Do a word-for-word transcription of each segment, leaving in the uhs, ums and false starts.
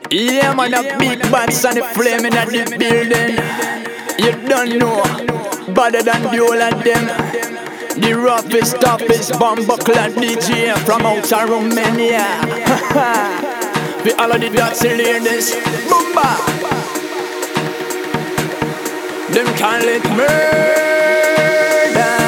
Yeah, man, a big bats and the flame in the building. You don't know, better than the whole of them. The roughest, toughest bumbuckler D J from outer Romania. We all of the dirty ladies, boomba. Them call it murder.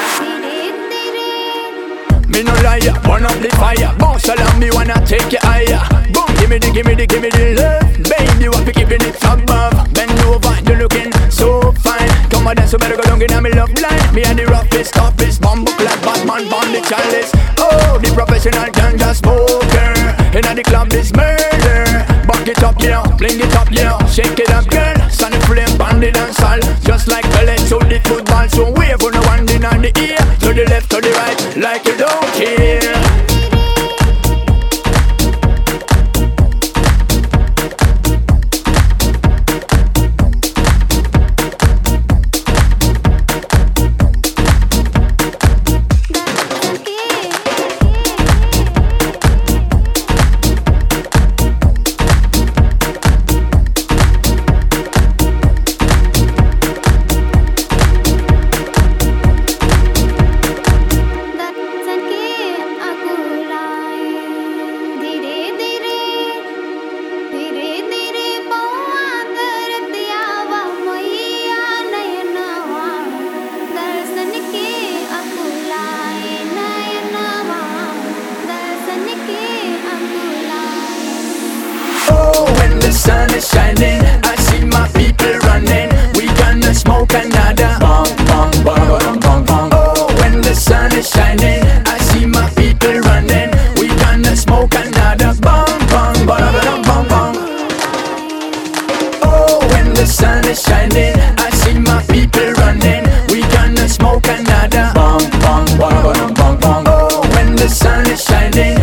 Me no liar, burn up the fire. Bounce along, me wanna take you higher. Boom, give me the, give me the, give me the love. Baby, you want to keeping it above. Bend over, you looking so fine. Come on, dance, so better go down in my love line. Me and the roughest, toughest, bumbuckler, Batman, born the chalice. Oh, the professional ganja smoker. In the club is murder. Back it up, yeah, fling it up, yeah. Shake it up, girl. Sunny flame, bandit and salt. Just like pellet to the football. So wave on the one in the ear. To the left, to the right, like you don't care. The sun is shining, I see my people running. We gonna smoke another bong, bong, bong, bong, bong. Oh, when the sun is shining, I see my people running. We gonna smoke another bong, bong, bong, bong, bong. Oh, when the sun is shining, I see my people running. We gonna smoke another bong, bong, bong, bong, bong. Oh, when the sun is shining.